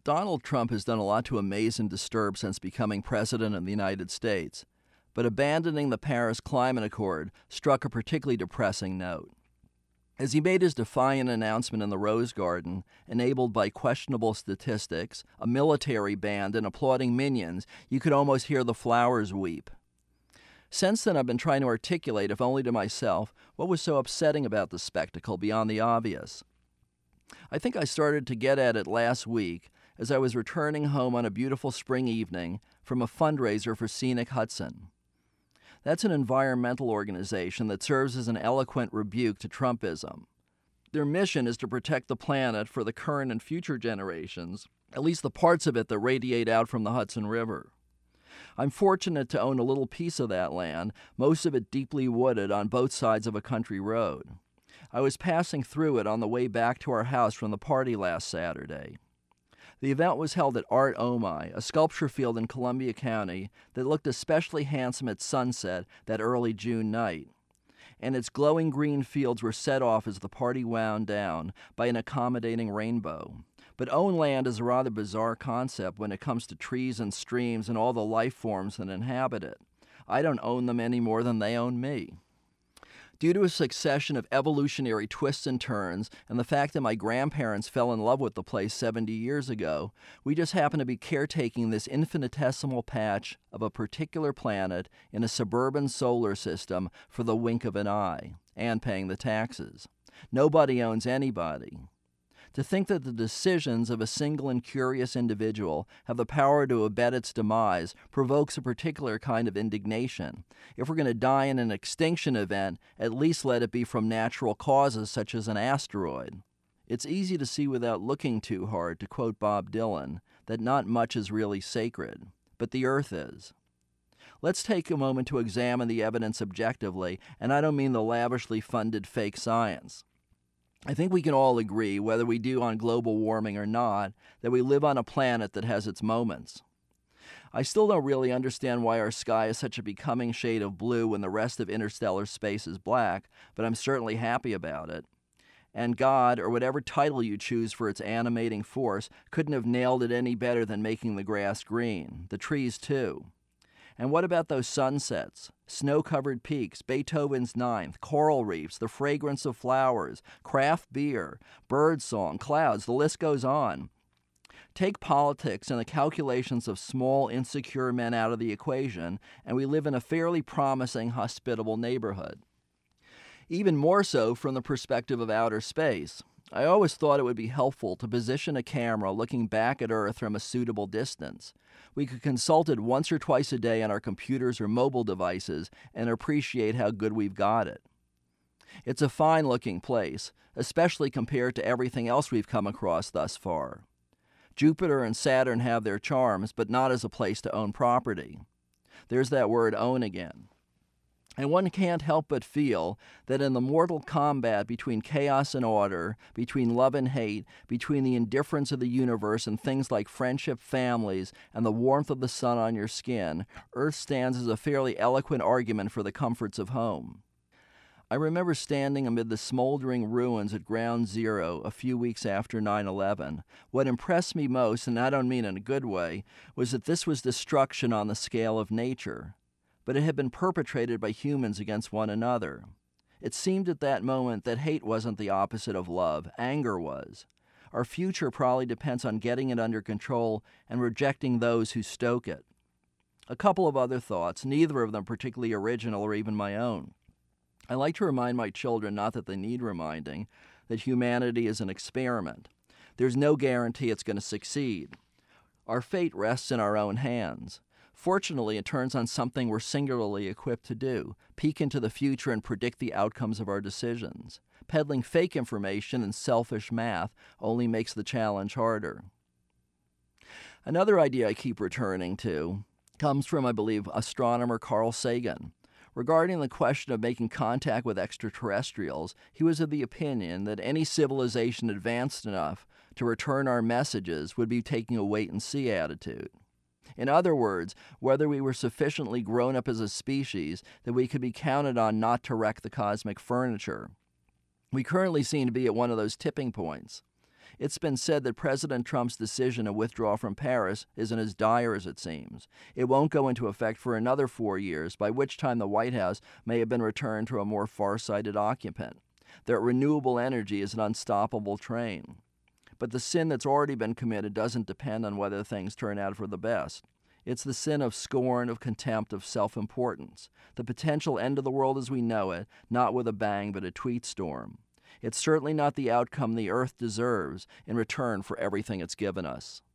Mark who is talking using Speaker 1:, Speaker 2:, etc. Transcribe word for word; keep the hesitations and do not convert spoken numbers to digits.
Speaker 1: Donald Trump has done a lot to amaze and disturb since becoming president of the United States, but abandoning the Paris Climate Accord struck a particularly depressing note. As he made his defiant announcement in the Rose Garden, enabled by questionable statistics, a military band, and applauding minions, you could almost hear the flowers weep. Since then, I've been trying to articulate, if only to myself, what was so upsetting about the spectacle beyond the obvious. I think I started to get at it last week as I was returning home on a beautiful spring evening from a fundraiser for Scenic Hudson. That's an environmental organization that serves as an eloquent rebuke to Trumpism. Their mission is to protect the planet for the current and future generations, at least the parts of it that radiate out from the Hudson River. I'm fortunate to own a little piece of that land, most of it deeply wooded on both sides of a country road. I was passing through it on the way back to our house from the party last Saturday. The event was held at Art Omai, a sculpture field in Columbia County that looked especially handsome at sunset that early June night, and its glowing green fields were set off as the party wound down by an accommodating rainbow. But own land is a rather bizarre concept when it comes to trees and streams and all the life forms that inhabit it. I don't own them any more than they own me. Due to a succession of evolutionary twists and turns and the fact that my grandparents fell in love with the place seventy years ago, we just happen to be caretaking this infinitesimal patch of a particular planet in a suburban solar system for the wink of an eye, and paying the taxes. Nobody owns anybody. To think that the decisions of a single and curious individual have the power to abet its demise provokes a particular kind of indignation. If we're going to die in an extinction event, at least let it be from natural causes such as an asteroid. It's easy to see without looking too hard, to quote Bob Dylan, that not much is really sacred, but the earth is. Let's take a moment to examine the evidence objectively, and I don't mean the lavishly funded fake science. I think we can all agree, whether we do on global warming or not, that we live on a planet that has its moments. I still don't really understand why our sky is such a becoming shade of blue when the rest of interstellar space is black, but I'm certainly happy about it. And God, or whatever title you choose for its animating force, couldn't have nailed it any better than making the grass green, the trees too. And what about those sunsets, snow-covered peaks, Beethoven's Ninth, coral reefs, the fragrance of flowers, craft beer, birdsong, clouds, the list goes on. Take politics and the calculations of small, insecure men out of the equation, and we live in a fairly promising, hospitable neighborhood. Even more so from the perspective of outer space. I always thought it would be helpful to position a camera looking back at Earth from a suitable distance. We could consult it once or twice a day on our computers or mobile devices and appreciate how good we've got it. It's a fine-looking place, especially compared to everything else we've come across thus far. Jupiter and Saturn have their charms, but not as a place to own property. There's that word own again. And one can't help but feel that in the mortal combat between chaos and order, between love and hate, between the indifference of the universe and things like friendship, families, and the warmth of the sun on your skin, Earth stands as a fairly eloquent argument for the comforts of home. I remember standing amid the smoldering ruins at Ground Zero a few weeks after nine eleven. What impressed me most, and I don't mean in a good way, was that this was destruction on the scale of nature. But it had been perpetrated by humans against one another. It seemed at that moment that hate wasn't the opposite of love, anger was. Our future probably depends on getting it under control and rejecting those who stoke it. A couple of other thoughts, neither of them particularly original or even my own. I like to remind my children, not that they need reminding, that humanity is an experiment. There's no guarantee it's going to succeed. Our fate rests in our own hands. Fortunately, it turns on something we're singularly equipped to do, peek into the future and predict the outcomes of our decisions. Peddling fake information and selfish math only makes the challenge harder. Another idea I keep returning to comes from, I believe, astronomer Carl Sagan. Regarding the question of making contact with extraterrestrials, he was of the opinion that any civilization advanced enough to return our messages would be taking a wait-and-see attitude. In other words, whether we were sufficiently grown up as a species that we could be counted on not to wreck the cosmic furniture. We currently seem to be at one of those tipping points. It's been said that President Trump's decision to withdraw from Paris isn't as dire as it seems. It won't go into effect for another four years, by which time the White House may have been returned to a more far-sighted occupant. That renewable energy is an unstoppable train. But the sin that's already been committed doesn't depend on whether things turn out for the best. It's the sin of scorn, of contempt, of self-importance. The potential end of the world as we know it, not with a bang but a tweet storm. It's certainly not the outcome the earth deserves in return for everything it's given us.